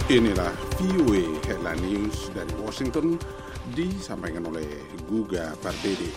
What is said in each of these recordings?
Inilah VOA Headline News dari Washington, disampaikan oleh Guga Pardede.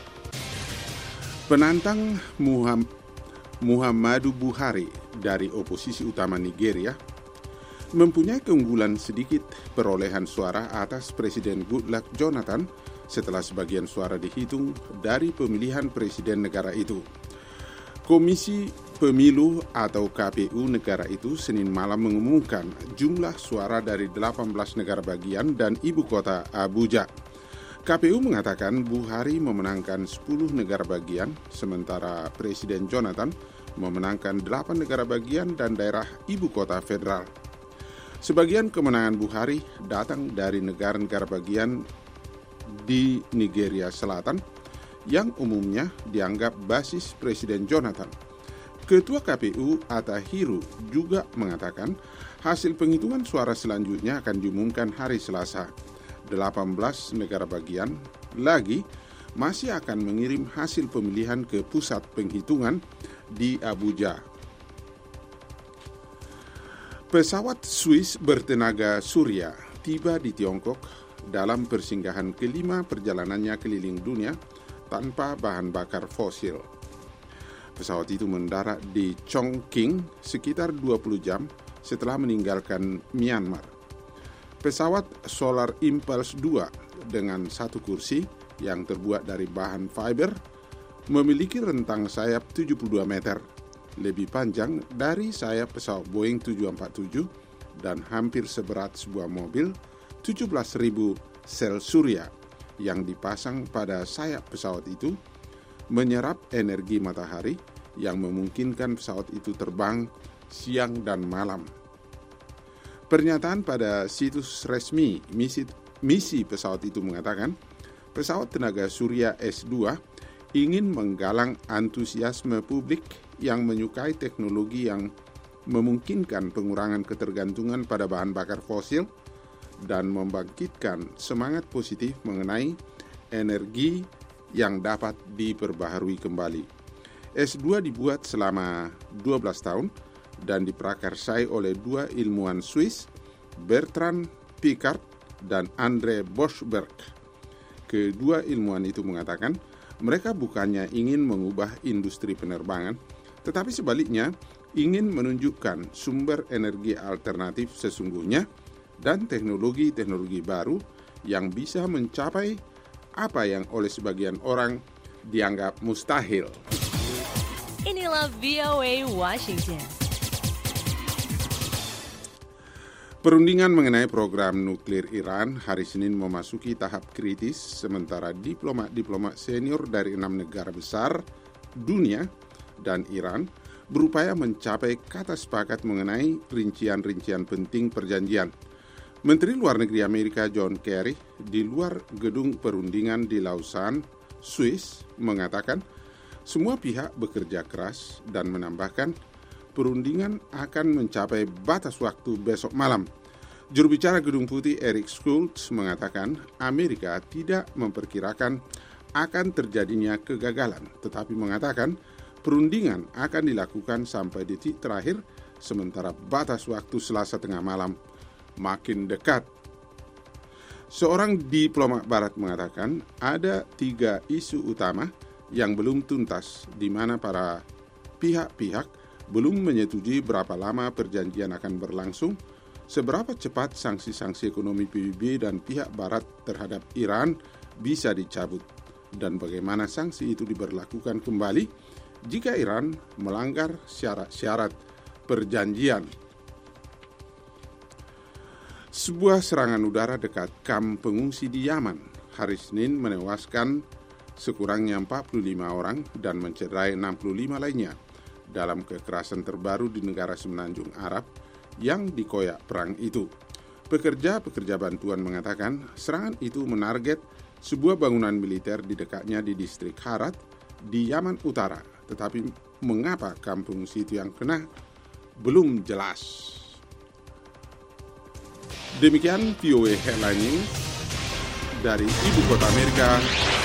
Penantang Muhammadu Buhari dari oposisi utama Nigeria mempunyai keunggulan sedikit perolehan suara atas Presiden Goodluck Jonathan setelah sebagian suara dihitung dari pemilihan presiden negara itu. Komisi Pemilu atau KPU negara itu Senin malam mengumumkan jumlah suara dari 18 negara bagian dan ibu kota Abuja. KPU mengatakan Buhari memenangkan 10 negara bagian, sementara Presiden Jonathan memenangkan 8 negara bagian dan daerah ibu kota federal. Sebagian kemenangan Buhari datang dari negara-negara bagian di Nigeria Selatan yang umumnya dianggap basis Presiden Jonathan. Ketua KPU Atahiru juga mengatakan hasil penghitungan suara selanjutnya akan diumumkan hari Selasa. 18 negara bagian lagi masih akan mengirim hasil pemilihan ke pusat penghitungan di Abuja. Pesawat Swiss bertenaga surya tiba di Tiongkok dalam persinggahan kelima perjalanannya keliling dunia tanpa bahan bakar fosil. Pesawat itu mendarat di Chongqing sekitar 20 jam setelah meninggalkan Myanmar. Pesawat Solar Impulse 2 dengan satu kursi yang terbuat dari bahan fiber memiliki rentang sayap 72 meter, lebih panjang dari sayap pesawat Boeing 747 dan hampir seberat sebuah mobil 17.000 sel surya yang dipasang pada sayap pesawat itu menyerap energi matahari yang memungkinkan pesawat itu terbang siang dan malam. Pernyataan pada situs resmi misi pesawat itu mengatakan, pesawat tenaga surya S2 ingin menggalang antusiasme publik yang menyukai teknologi yang memungkinkan pengurangan ketergantungan pada bahan bakar fosil dan membangkitkan semangat positif mengenai energi yang dapat diperbaharui kembali. S2 dibuat selama 12 tahun dan diprakarsai oleh dua ilmuwan Swiss, Bertrand Piccard dan Andre Borschberg. Kedua ilmuwan itu mengatakan mereka bukannya ingin mengubah industri penerbangan, tetapi sebaliknya ingin menunjukkan sumber energi alternatif sesungguhnya dan teknologi-teknologi baru yang bisa mencapai apa yang oleh sebagian orang dianggap mustahil. Inilah VOA Washington. Perundingan mengenai program nuklir Iran hari Senin memasuki tahap kritis, sementara diplomat-diplomat senior dari 6 negara besar dunia dan Iran berupaya mencapai kata sepakat mengenai rincian-rincian penting perjanjian. Menteri Luar Negeri Amerika John Kerry di luar gedung perundingan di Lausanne, Swiss, mengatakan semua pihak bekerja keras dan menambahkan perundingan akan mencapai batas waktu besok malam. Juru bicara Gedung Putih Eric Schultz mengatakan Amerika tidak memperkirakan akan terjadinya kegagalan, tetapi mengatakan perundingan akan dilakukan sampai detik terakhir, sementara batas waktu Selasa tengah malam makin dekat. Seorang diplomat barat mengatakan ada 3 isu utama yang belum tuntas, di mana para pihak-pihak belum menyetujui berapa lama perjanjian akan berlangsung, seberapa cepat sanksi-sanksi ekonomi PBB dan pihak barat terhadap Iran bisa dicabut, dan bagaimana sanksi itu diberlakukan kembali jika Iran melanggar syarat-syarat perjanjian. Sebuah serangan udara dekat kamp pengungsi di Yaman hari Senin menewaskan sekurangnya 45 orang dan mencederai 65 lainnya dalam kekerasan terbaru di negara semenanjung Arab yang dikoyak perang itu. Pekerja-pekerja bantuan mengatakan serangan itu menarget sebuah bangunan militer di dekatnya di distrik Harat di Yaman Utara, tetapi mengapa kamp pengungsi itu yang kena belum jelas. Demikian VOA Headline News dari Ibu Kota Amerika,